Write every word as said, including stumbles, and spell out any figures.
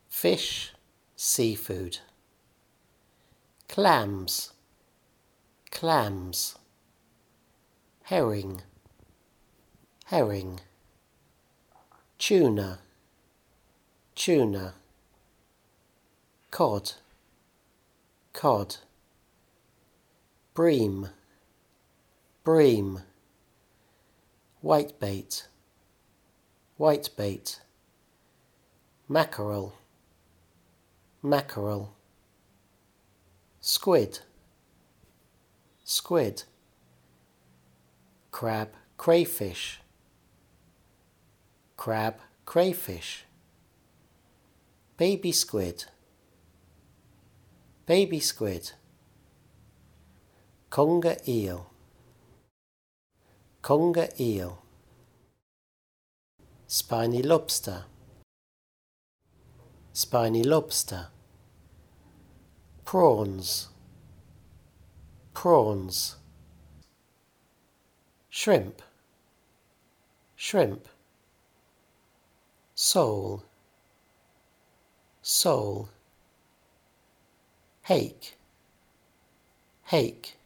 fish, seafood. Clams, clams. Herring, herring. Tuna, tuna. Cod, cod. Bream, bream. Whitebait, whitebait. Mackerel, mackerel. Squid, squid. Crab, crayfish, crab, crayfish. Baby squid, baby squid. Conger eel, conger eel. Spiny lobster, spiny lobster. Prawns, prawns. Shrimp, shrimp. Sole, sole. Hake, hake.